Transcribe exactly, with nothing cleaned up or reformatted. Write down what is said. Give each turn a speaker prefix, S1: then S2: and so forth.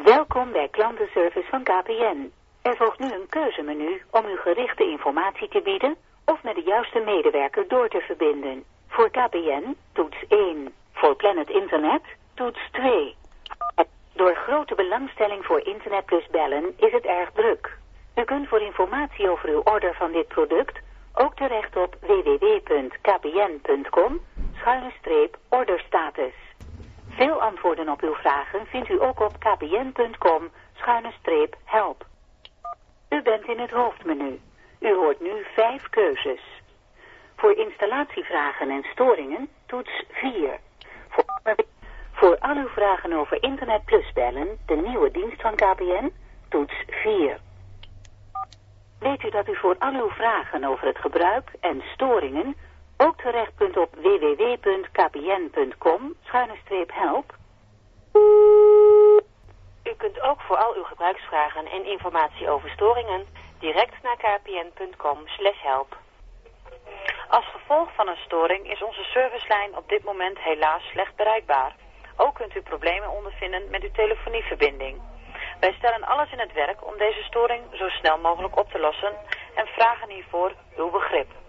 S1: Welkom bij klantenservice van K P N. Er volgt nu een keuzemenu om u gerichte informatie te bieden of met de juiste medewerker door te verbinden. Voor K P N toets één. Voor Planet Internet toets twee. Door grote belangstelling voor Internet Plus bellen is het erg druk. U kunt voor informatie over uw order van dit product ook terecht op w w w punt k p n punt com schuine streep orderstatus. Veel antwoorden op uw vragen vindt u ook op k p n punt com schuine streep help. U bent in het hoofdmenu. U hoort nu vijf keuzes. Voor installatievragen en storingen toets vier. Voor, voor al uw vragen over Internet Plus bellen, de nieuwe dienst van K P N, toets vier. Weet u dat u voor al uw vragen over het gebruik en storingen ook terecht kunt op w w w punt k p n punt com schuine streep help?
S2: U kunt ook voor al uw gebruiksvragen en informatie over storingen direct naar k p n punt com slash help.
S3: Als gevolg van een storing is onze servicelijn op dit moment helaas slecht bereikbaar. Ook kunt u problemen ondervinden met uw telefonieverbinding. Wij stellen alles in het werk om deze storing zo snel mogelijk op te lossen en vragen hiervoor uw begrip.